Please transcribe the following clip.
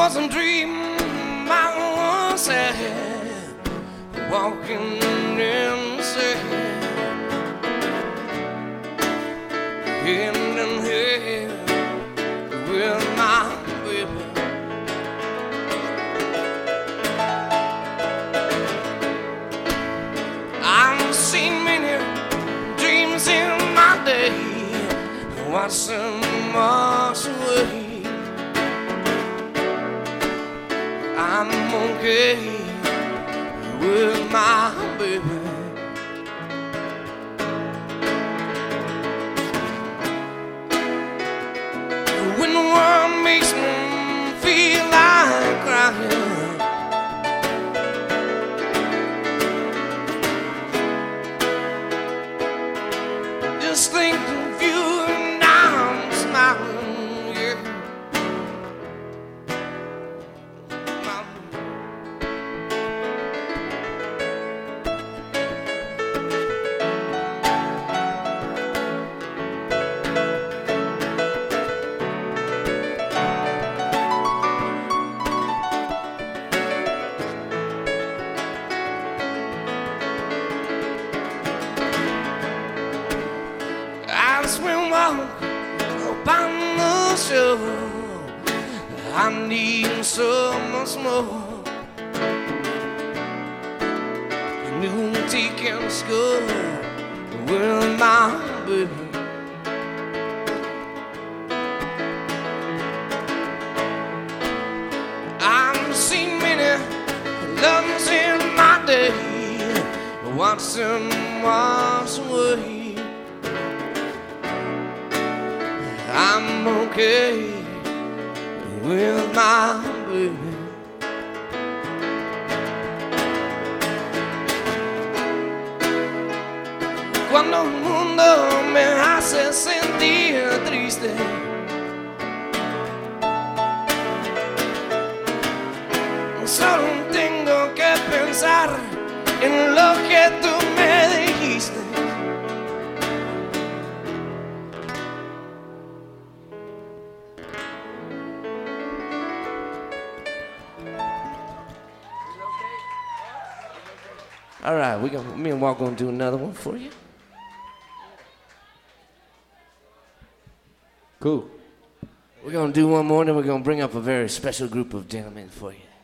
was a dream I once had, walking in the sand, hand in hand with my baby. I've seen many dreams in my day, watched them wash away. I'm okay with my baby. When the world makes me feel like crying, just think of you and I'm smiling, yeah. As we walk up on the shore, I need so much more. New taking school with my baby. I've seen many loves in my day, watch them wash away. I'm okay with my baby. Cuando el mundo me hace sentir triste, solo tengo que pensar en lo que tú me dijiste. All right, me and Walt gonna do another one for you. Cool. We're gonna do one more, then we're gonna bring up a very special group of gentlemen for you.